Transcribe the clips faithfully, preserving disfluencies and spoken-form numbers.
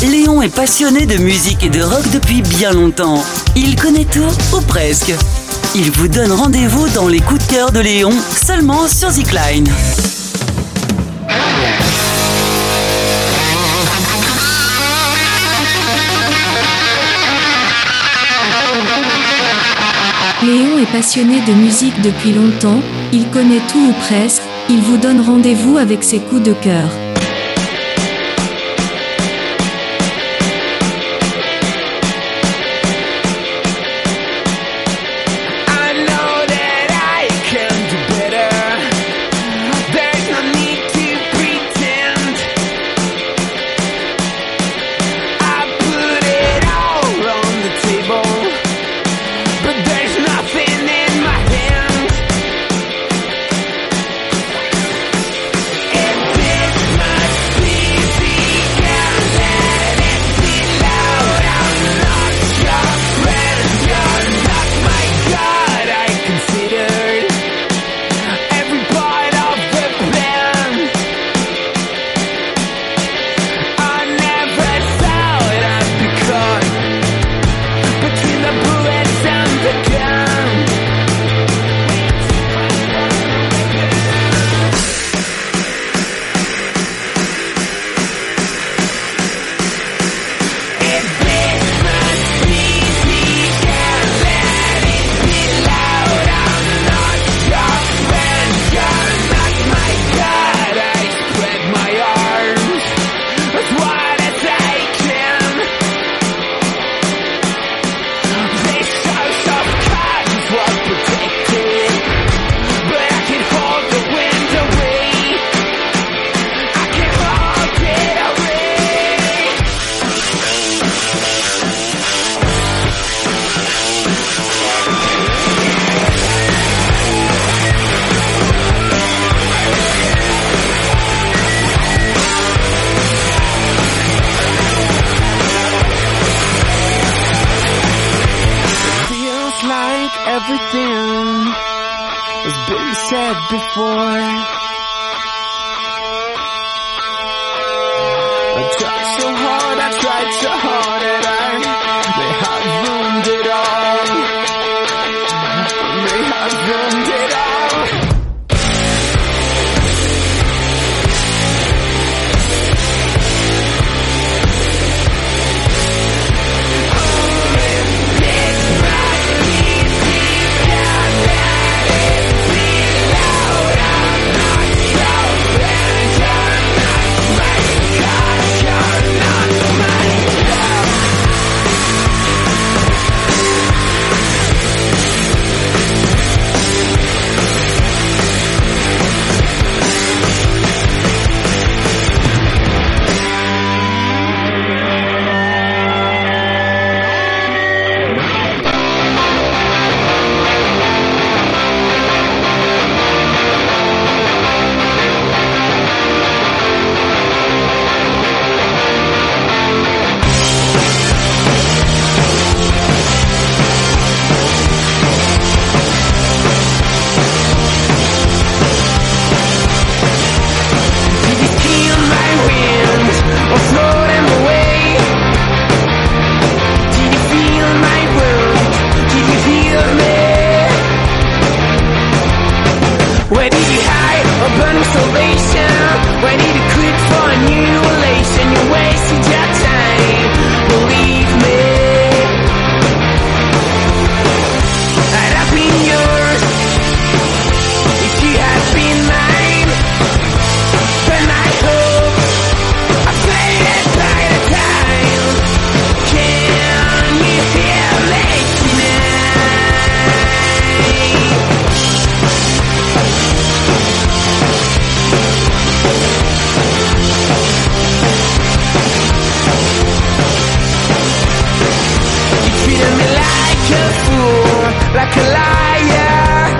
Léon est passionné de musique et de rock depuis bien longtemps. Il connaît tout, ou presque. Il vous donne rendez-vous dans les coups de cœur de Léon, seulement sur Zikline. Léon est passionné de musique depuis longtemps, il connaît tout ou presque, il vous donne rendez-vous avec ses coups de cœur. Everything has been said before. I tried so hard, I tried so hard, and I may have ruined it all. May have ruined it all. Like a liar,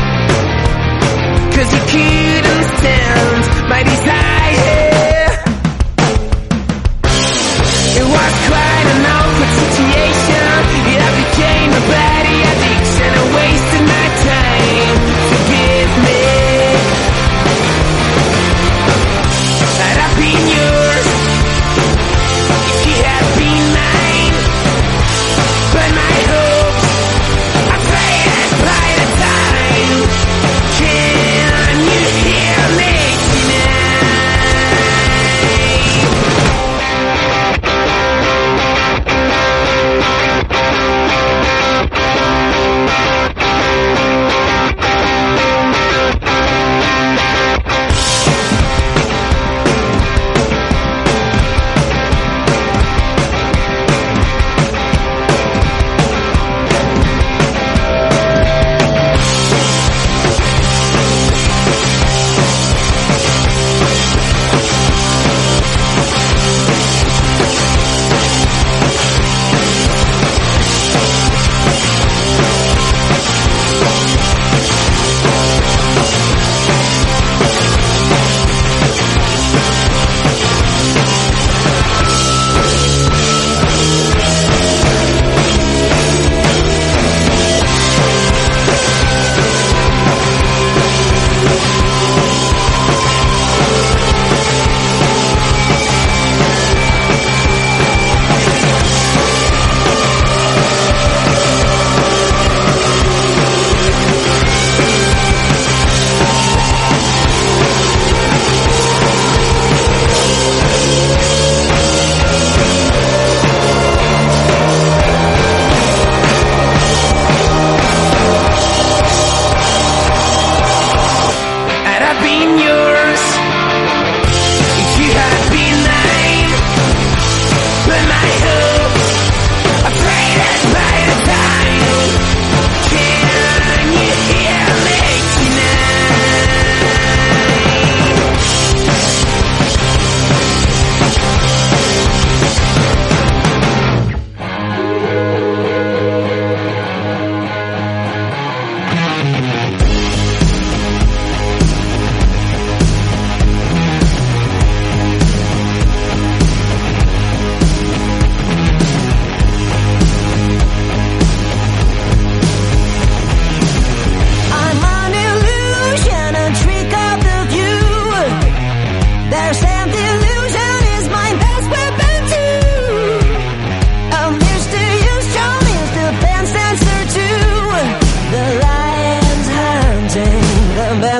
'cause you couldn't stand my desire. It was quite an awkward situation. It became a bloody addiction. I wasted my time. Forgive me. Had I been yours, if you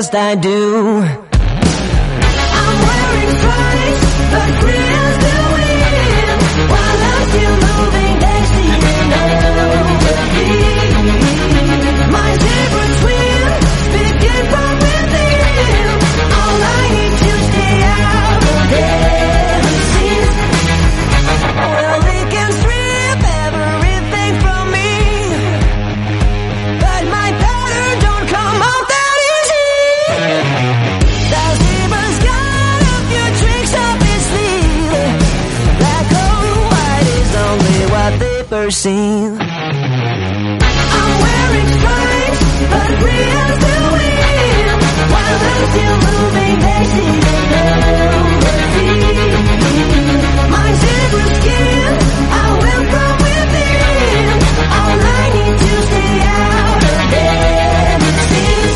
best I do. I'm wearing stripes, but grills to win, while I'm still moving, dancing over me. My zebra twin, speaking from within. All I need to stay out of their scenes. Well, they can strip everything from me, but my pattern don't come out that easy. The zebra's got a few tricks up his sleeve. Black or white is only what they perceive. I'm wearing stripes, but real to win, while I'm still moving, dancing over me. My zebra skin, I will from within. All I need to stay out of them scenes.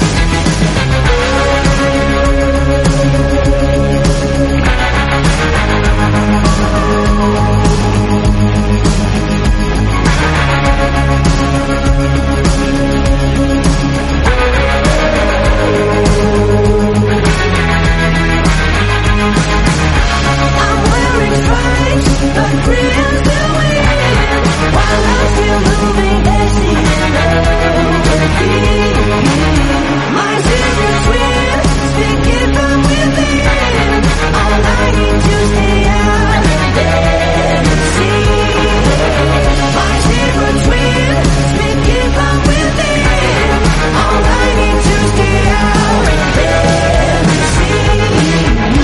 I'm wearing stripes, but real to win, while I'm still moving, dancing over me. My zebra twin, speaking from within. All I need to stay out of them scenes. My zebra twin, speaking from within. All I need to stay out of them scenes.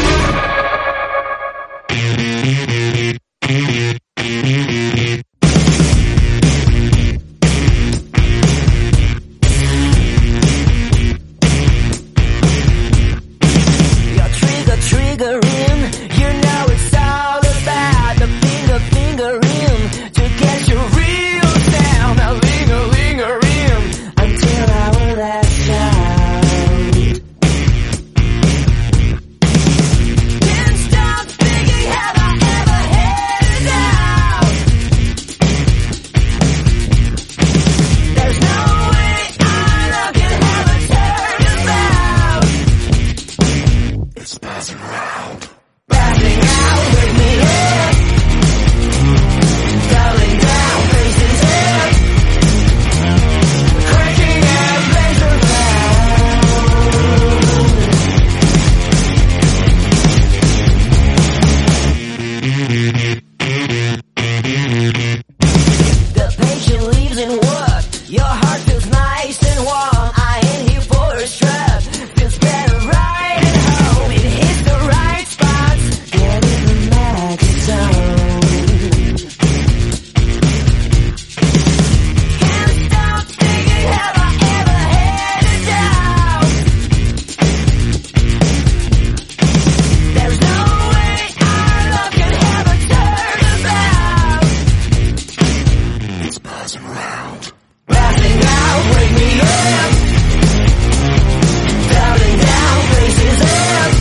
Your trigger triggering, you know it's all about the finger fingering to get your real sound. Now linger, linger in until our last shout. Can't stop thinking, have I ever had it out? There's no way I look and have a turnabout. It's passing around. Passing out, wake me up. Doubling down, faces up. Cranking and laser The patient leaves in work. Your heart feels nice and warm. I ain't here for a strap. Feels better right at home. It hits the right spots. Get in the max zone. Can't stop thinking, have I ever had it down? There's no way I look and have a turnabout. It's passing around. Passing out, wake me up. Doubling down, faces up.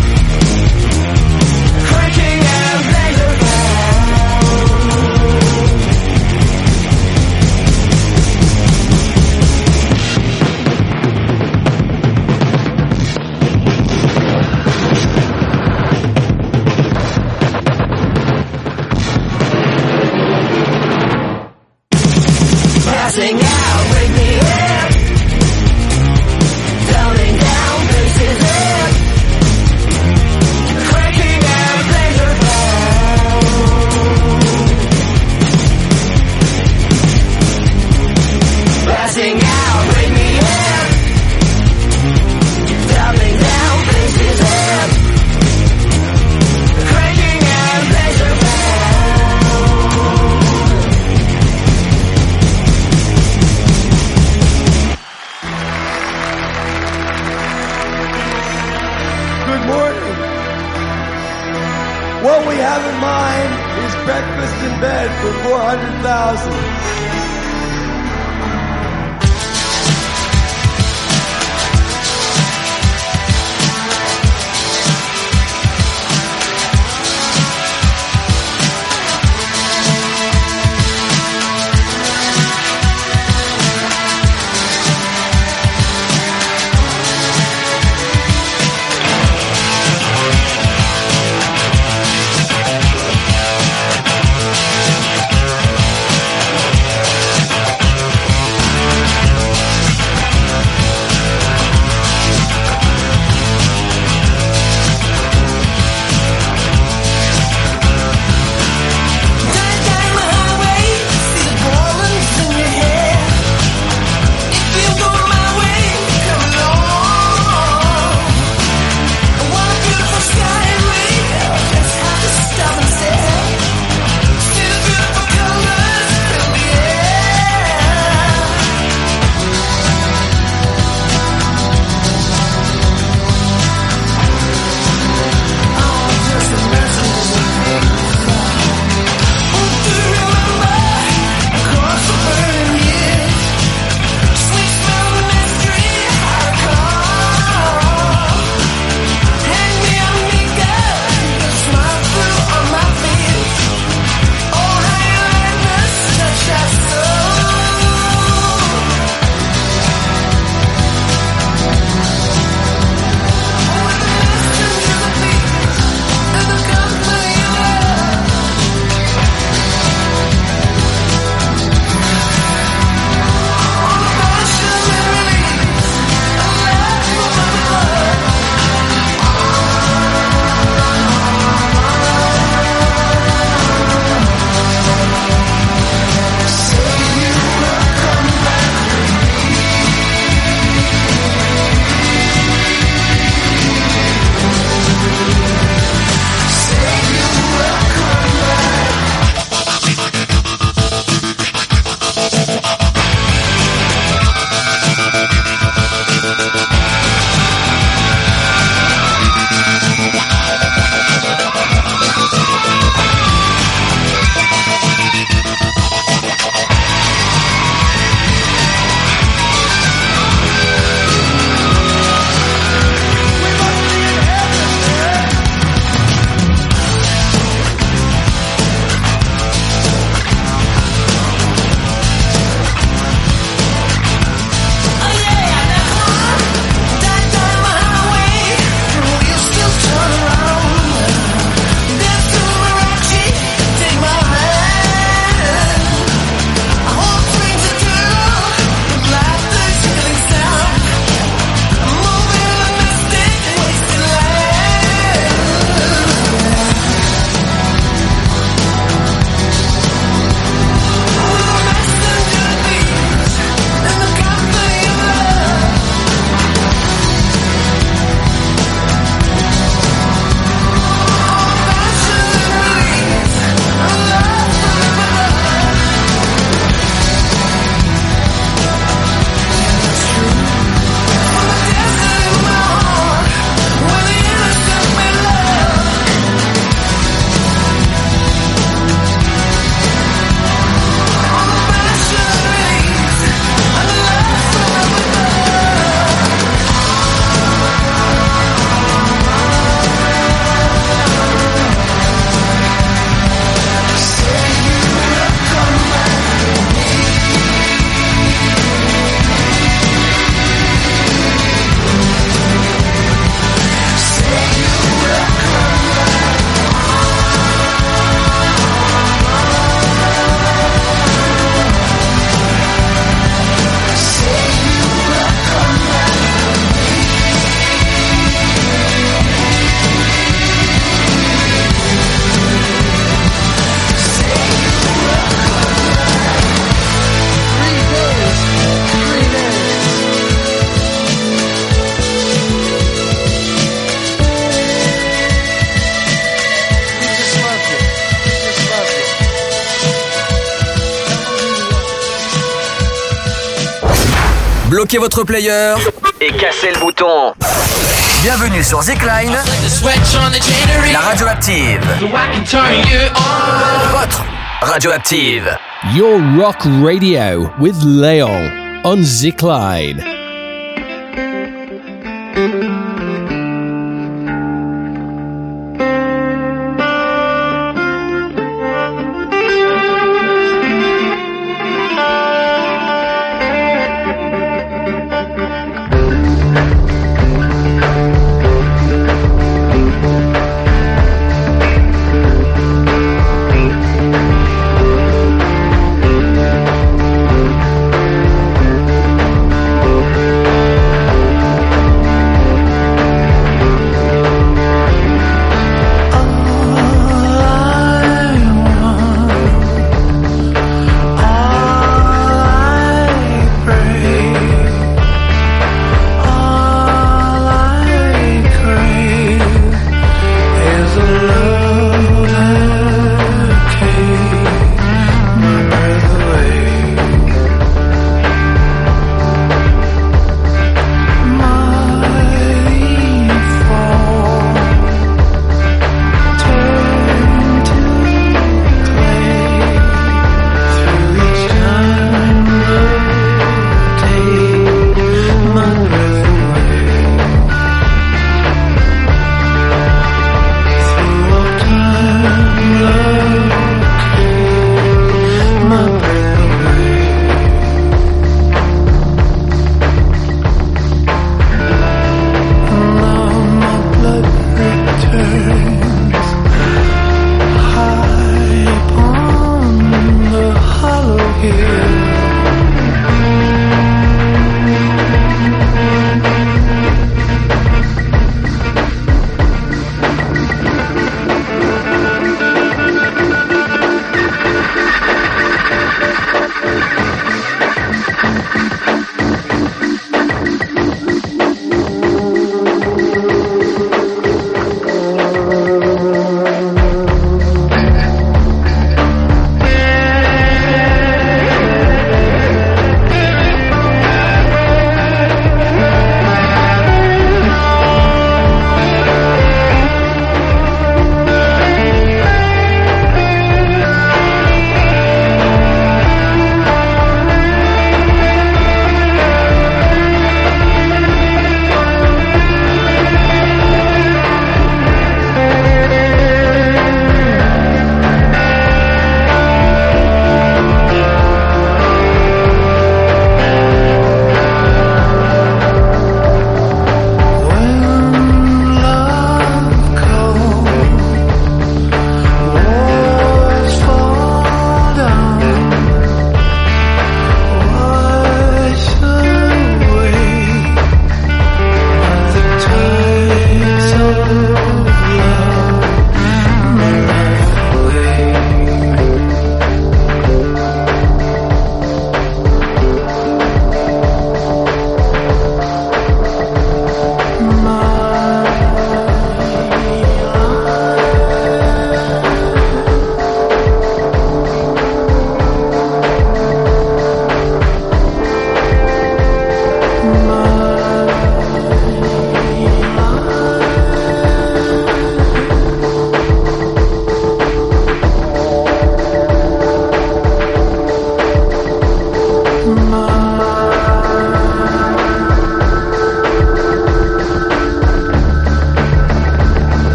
Cranking and laser Passing out, wake me up. Doubling down, faces up. Cranking and laser Passing out, wake me up. Doubling down, faces up. Cranking and laser Good morning. What we have in mind is breakfast in bed for four hundred thousand. bloquez votre player et cassez le bouton. Bienvenue sur Zikline, la radio active. Votre radio active. Your rock radio with Léon on Zikline.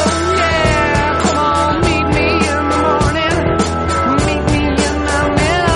Meet me in the morning. Meet me in the middle.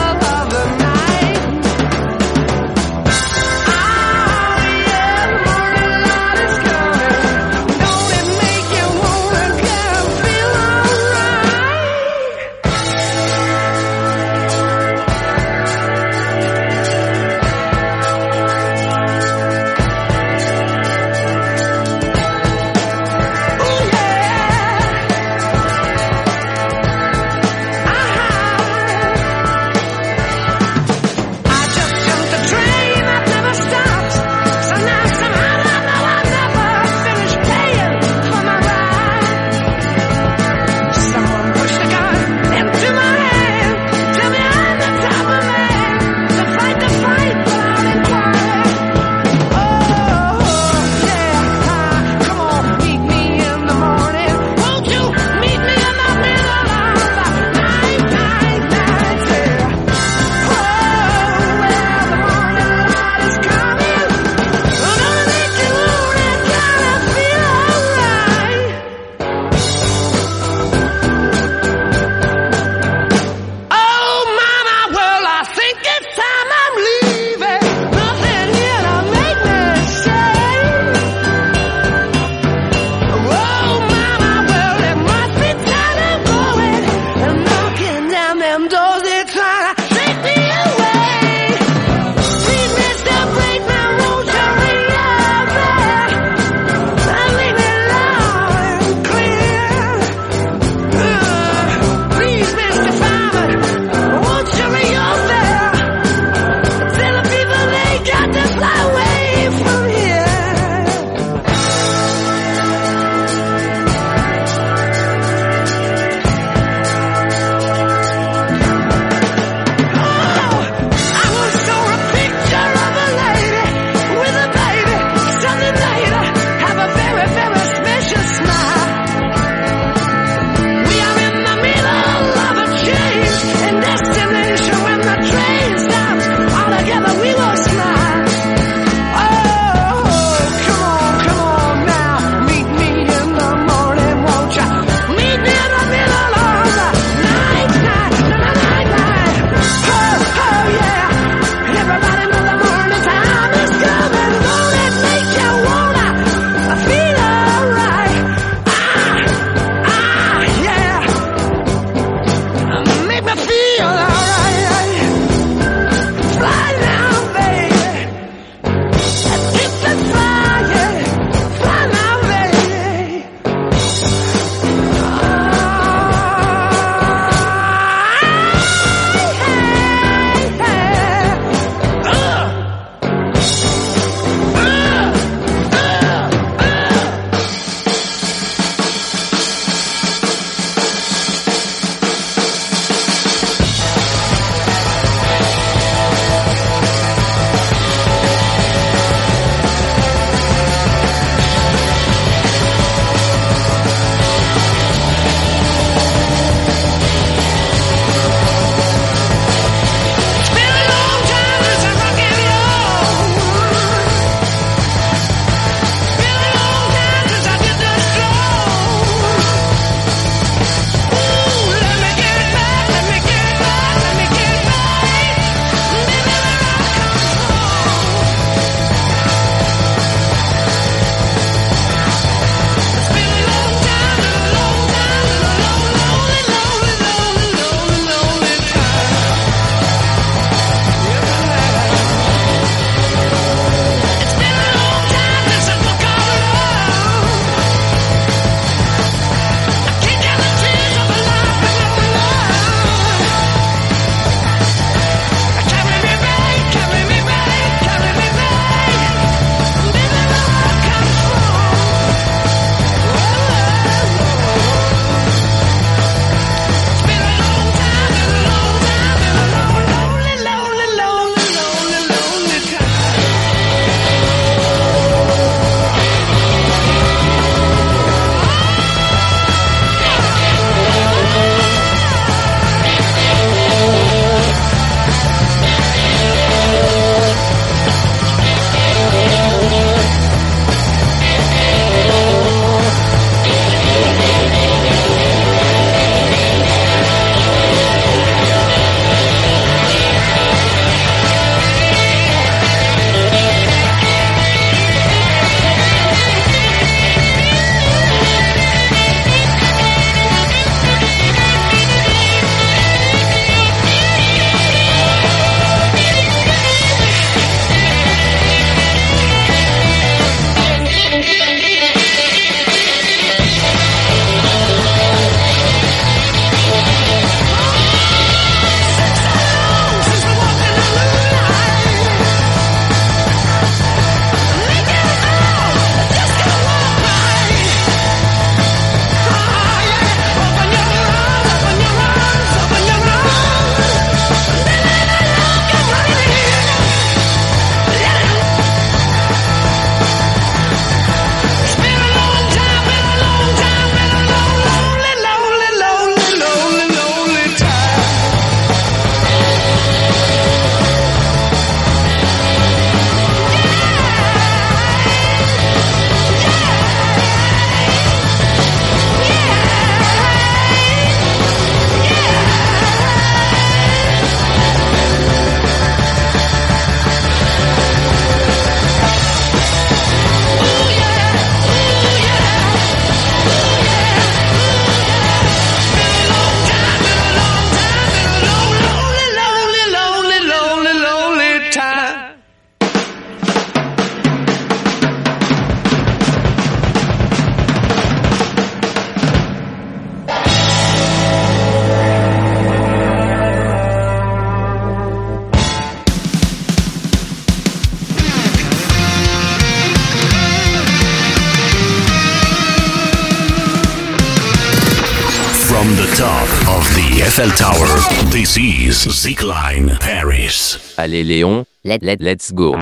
From the top of the Eiffel Tower, this is Zikline Paris. Allez Léon, let, let, let's go.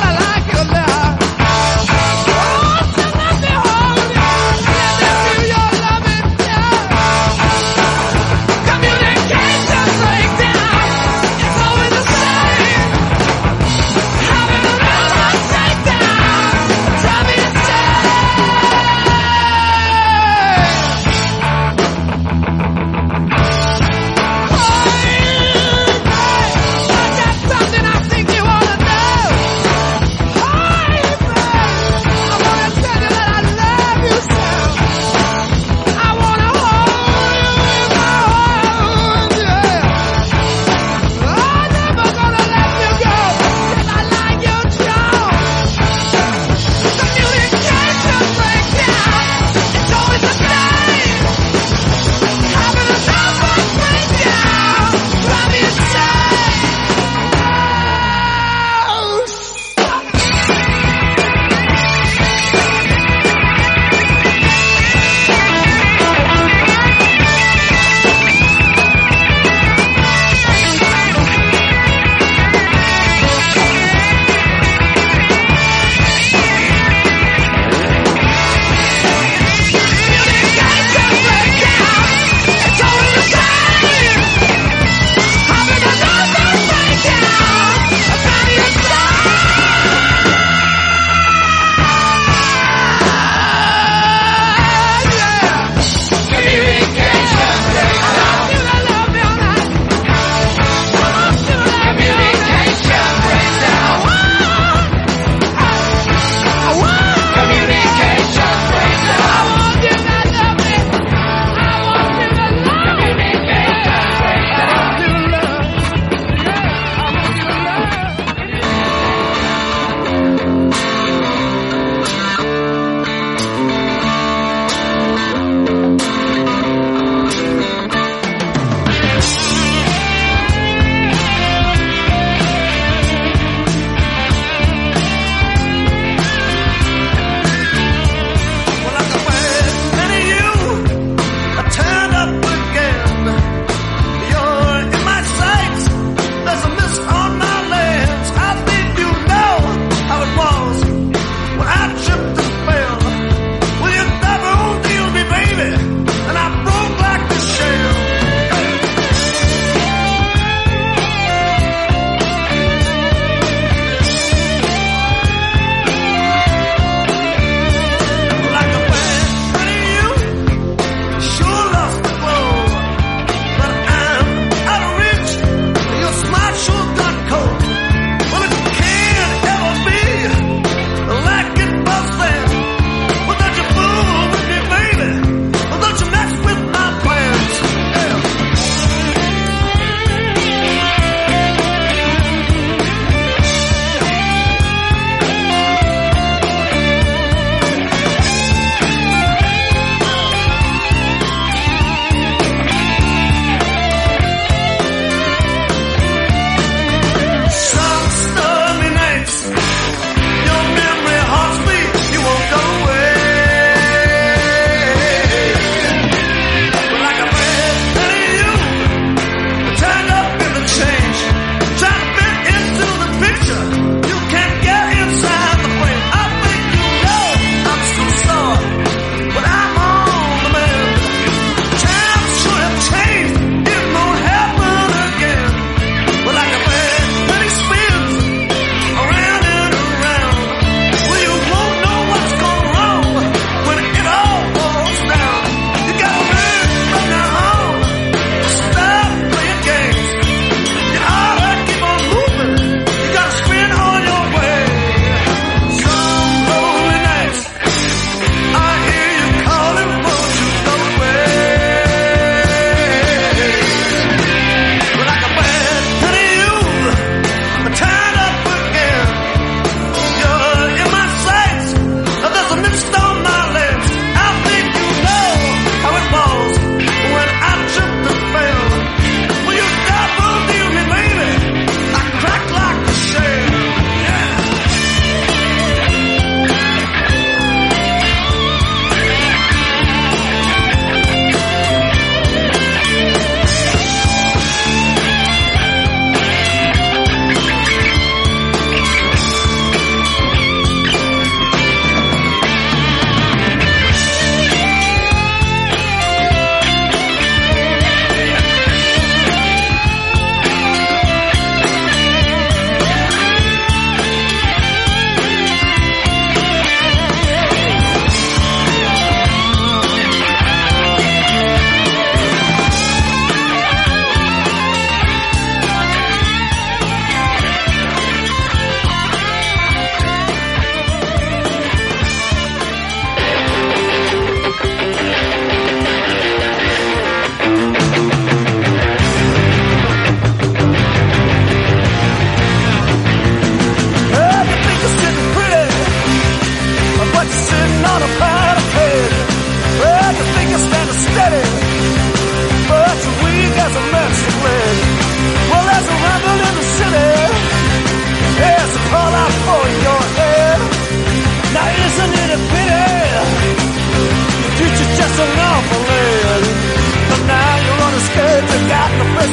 Your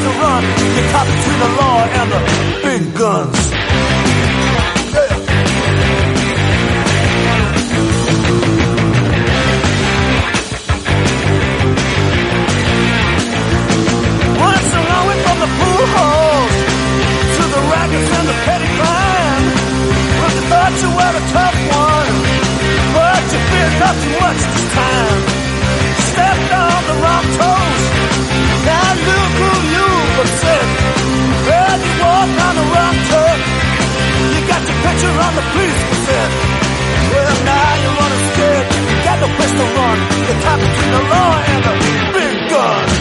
to run. You're caught between the law and the big guns. Yeah. Once along we from the pool halls to the rackets and the petty crime. Well, you thought you were a tough one, but you feared not too much this time. Stepped on the wrong toes. Now look who you've upset. Well, you walked on the wrong toe. You got your picture on the police cassette. Well, now you're running scared. You got no place to run. You're caught between the law and the big guns.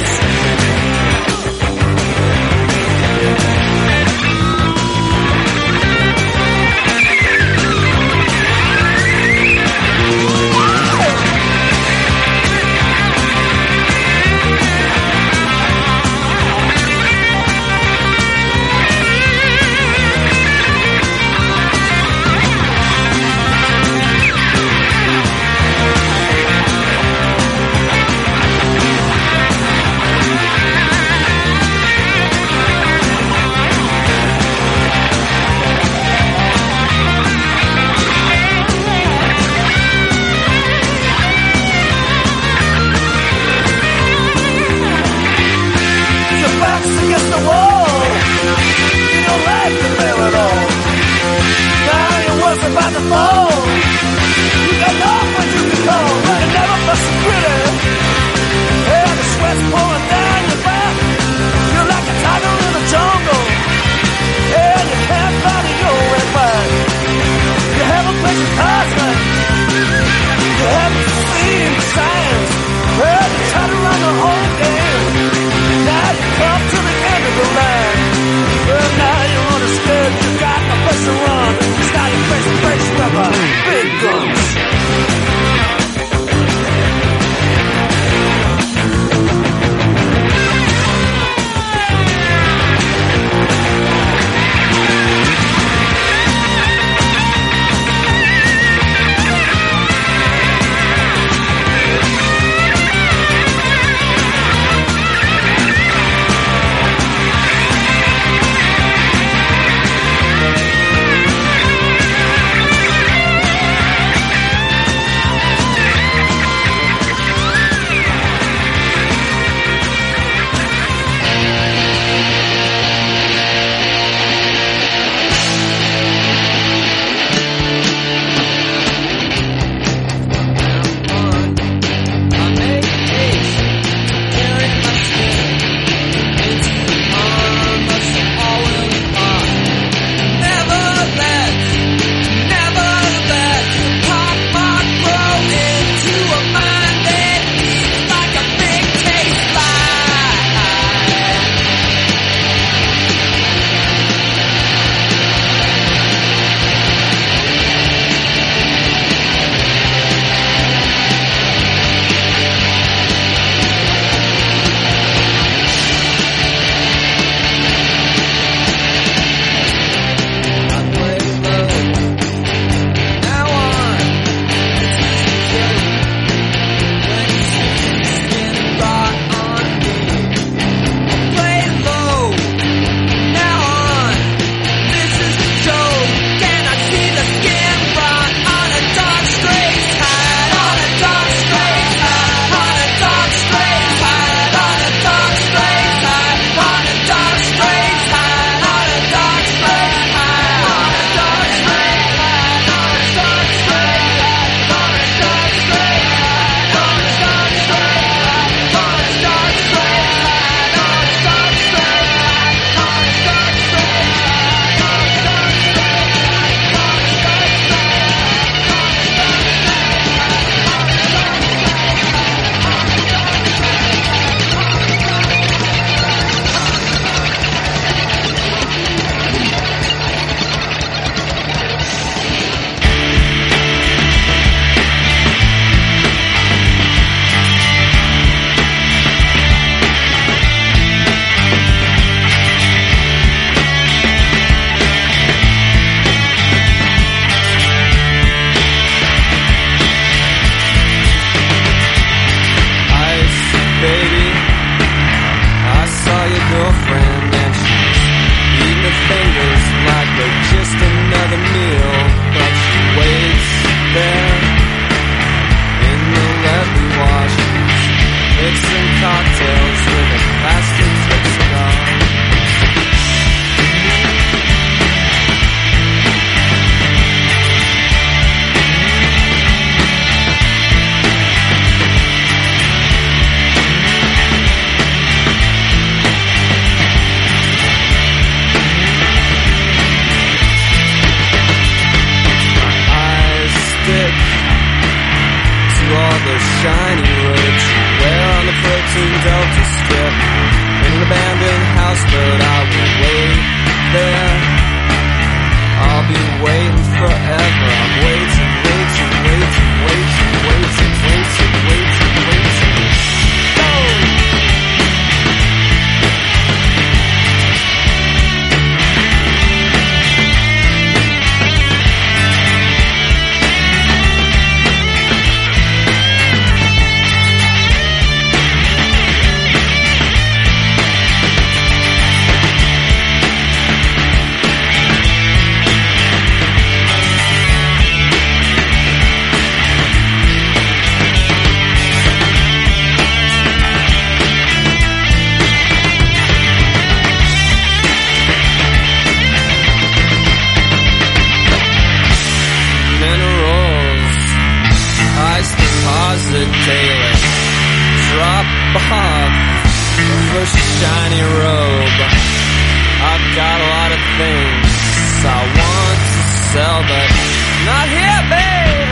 shiny robe. I've got a lot of things I want to sell, but not here, babe.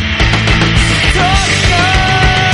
Torture.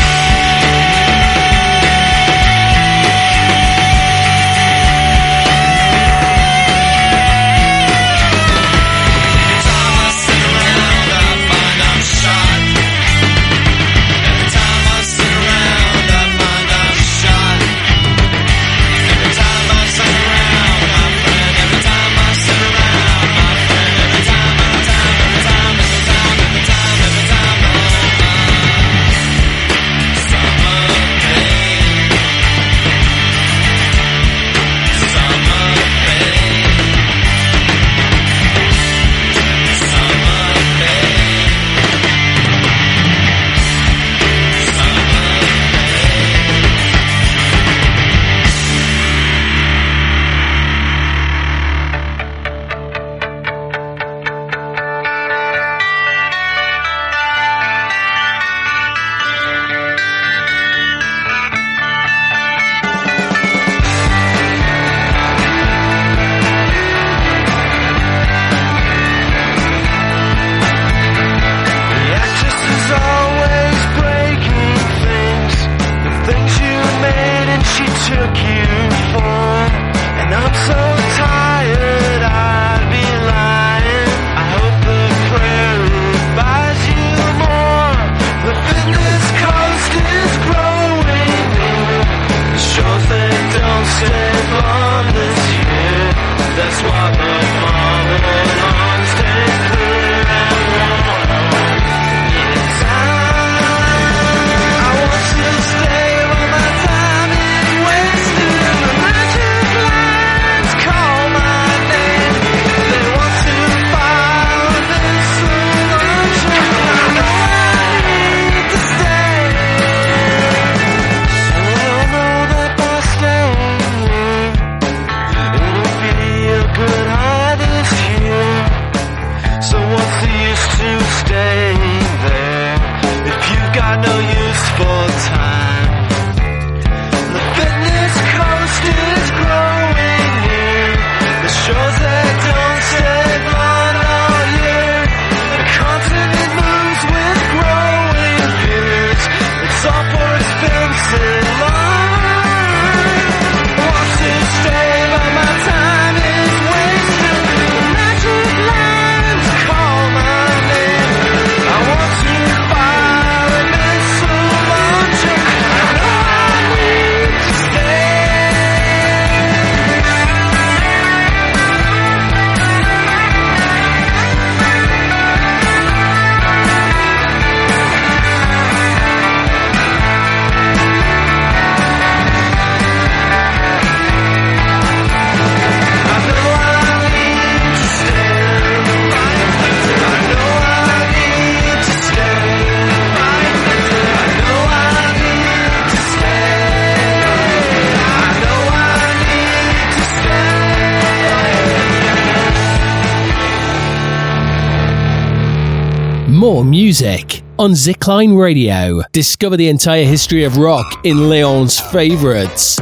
More music on Zikline Radio. Discover the entire history of rock in Leon's favorites.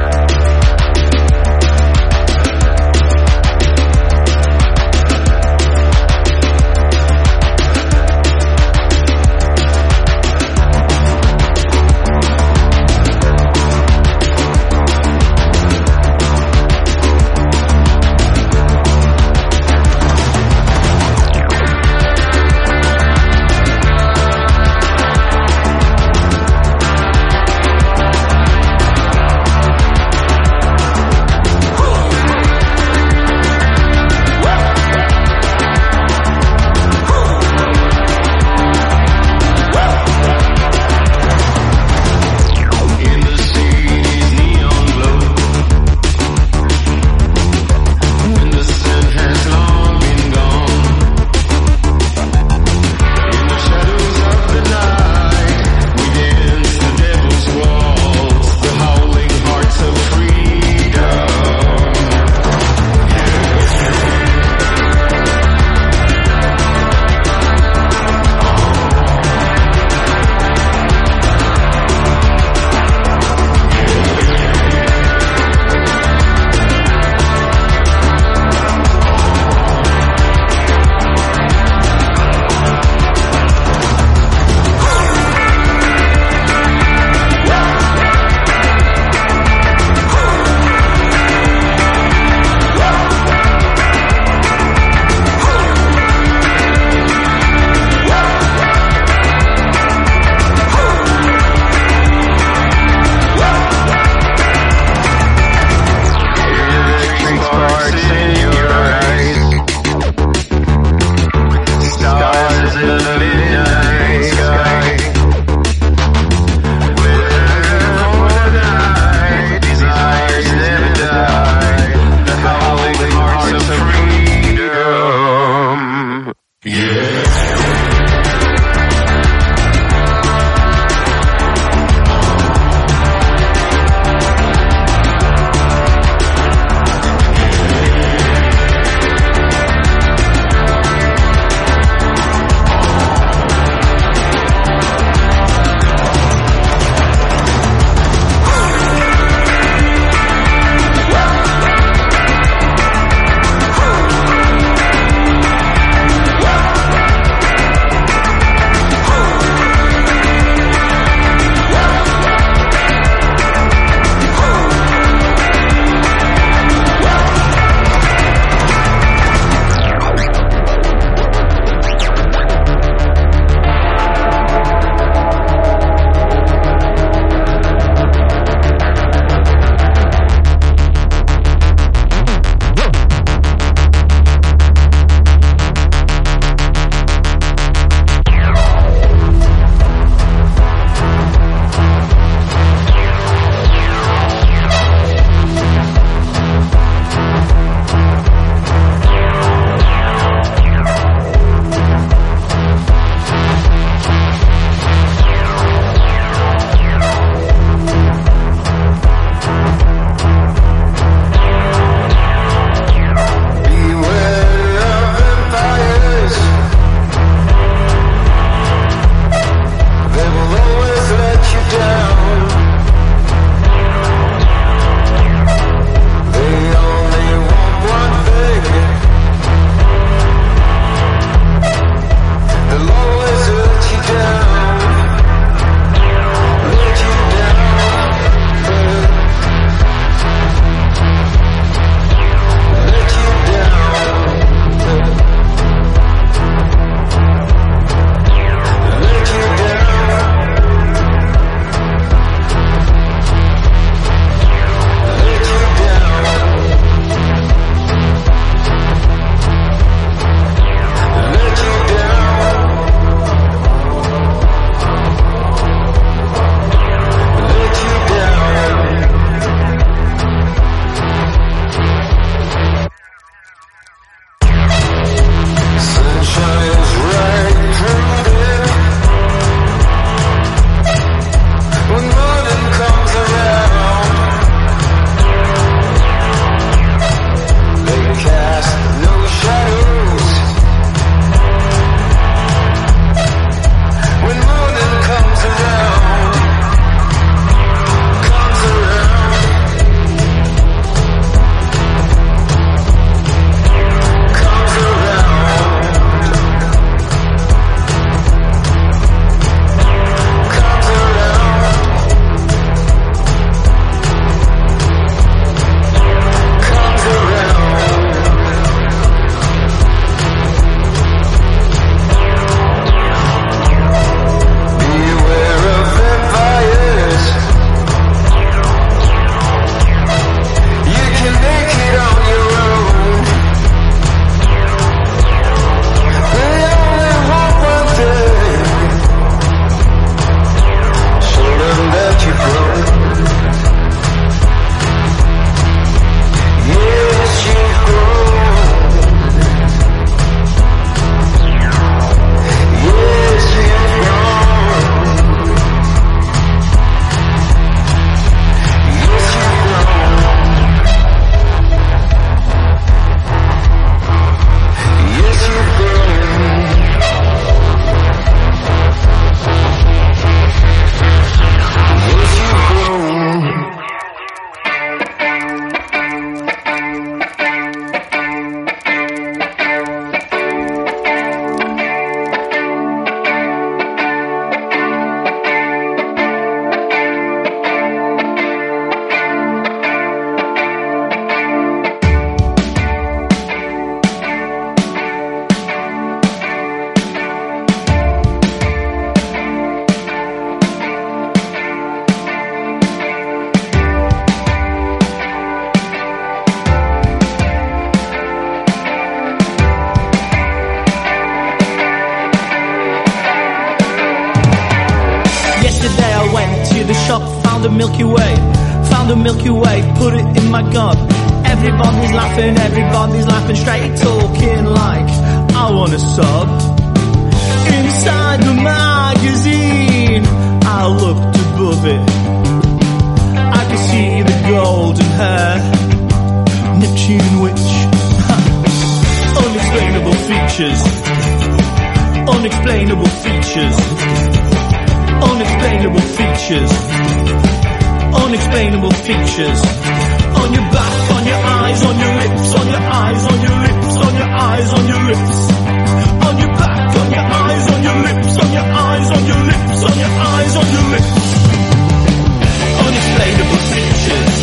the shop, found a Milky Way, found a Milky Way, put it in my gob. Everybody's laughing, everybody's laughing, straight talking like I wanna sob. Inside the magazine, I looked above it. I could see the golden hair, Neptune witch. Unexplainable features, unexplainable features, unexplainable features, unexplainable features. On your back, on your eyes, on your lips, on your eyes, on your lips, on your eyes, on your lips. On your back, on your eyes, on your lips, on your eyes, on your lips, on your eyes, on your lips. Unexplainable features.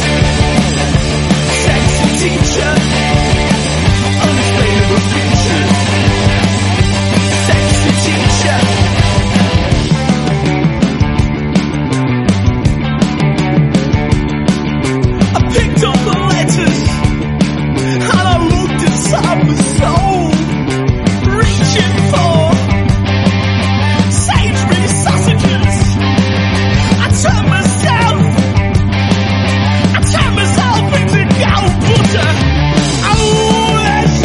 Sexy teacher. Unexplainable features. Sexy teacher. I picked up the letters and I looked inside my soul, reaching for savory sausages. I turned myself, I turned myself into cow butter. Oh, there she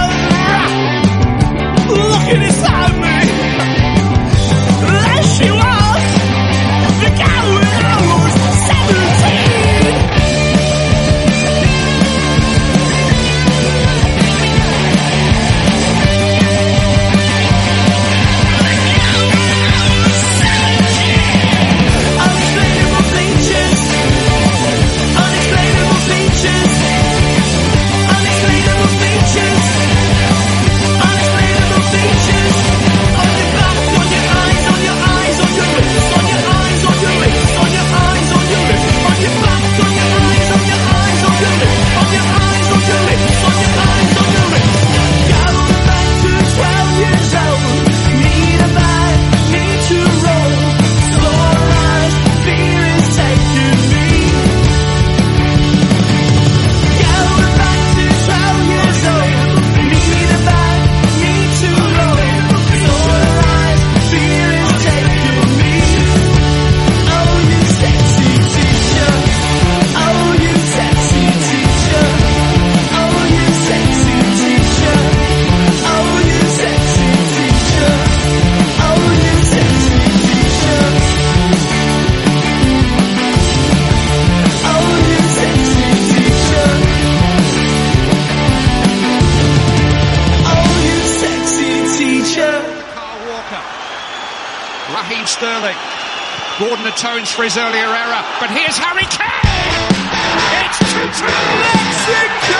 was, looking inside me. There she was, the cow when I was seventeen. Unexplainable features, unexplainable features, unexplainable features, unexplainable features. On your back, on your eyes, on your eyes, on your lips, on your eyes, on your lips, on your eyes, on your lips, on your back, on your eyes, on your eyes, on your lips, on your eyes, on your lips, on your eyes, on your lips. Going back to twelve years old, need a bag, need to roll, slow rise, fear is taking me. Going back to twelve years old, need a bag, need to roll, slow rise, fear is taking me. Oh, you sexy teacher, oh, you sexy teacher, oh, you sexy teacher, oh, you sexy teacher, oh, you sexy teacher, oh, you sexy teacher, oh, you sexy teacher. Carl Walker, Raheem Sterling, Gordon atones for his earlier error, but here's Harry Kane! It's two two! Mexico!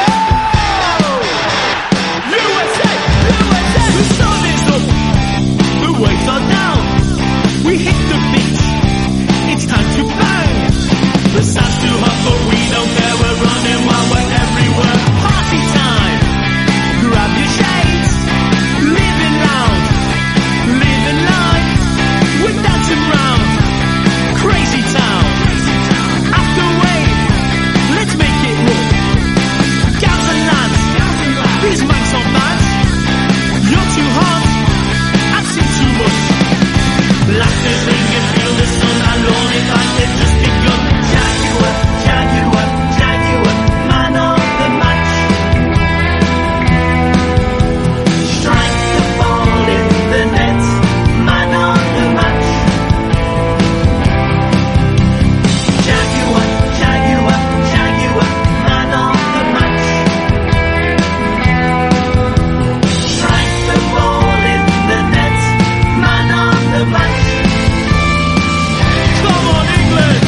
U S A! U S A! The sun is up, the waves are down. We hit the beach, it's time to bang. The sun's too hot, but we don't care. We're running while we're everywhere. Party time! Grab your shades, living loud, living life. We're dancing round, crazy town. After wave, let's make it roll. Gals and lads, these mics on mad. You're too hot, I've seen too much. Laughter's ringing, feel the sun alone. It's like they've just begun. Jag you up, jag you up, jag you up. Man of the match. Strike the ball in the net. Man of the match. Jag you up, jag you up, jag you up. Man of the match. Strike the ball in the net. Man of the match. Come on, England!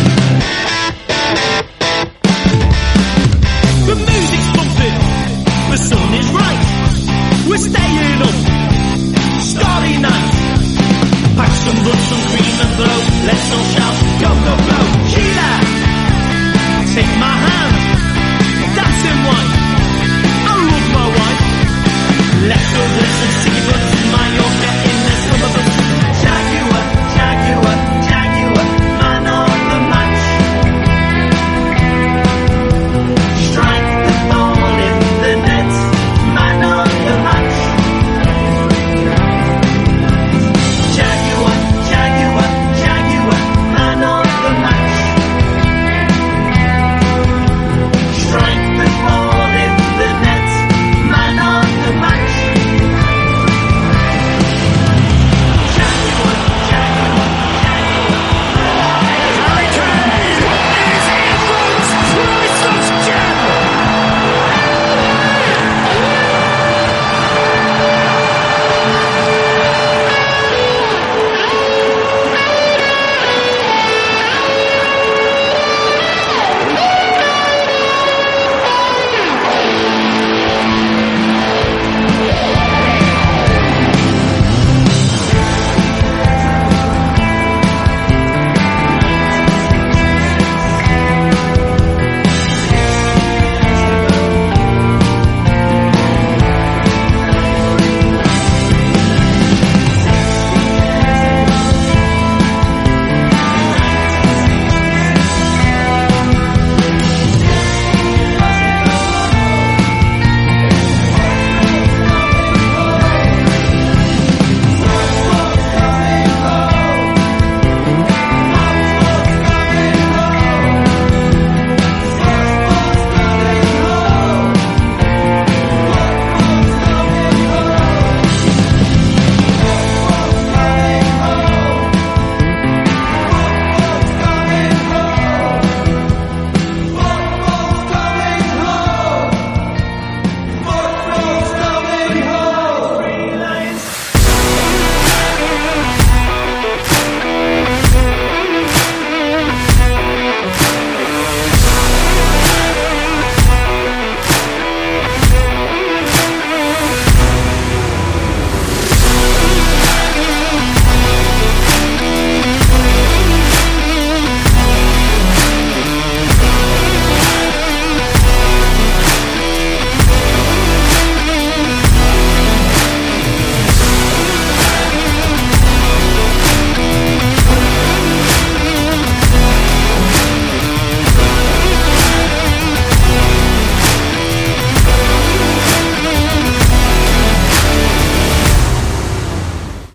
The music's pumping, the sun is right. We're staying up, starry night. Pack some blood, some cream and throw. Let's all shout, go, go, go. Sheila, take my hand, dancing white. I love my wife. Let's go, let's sing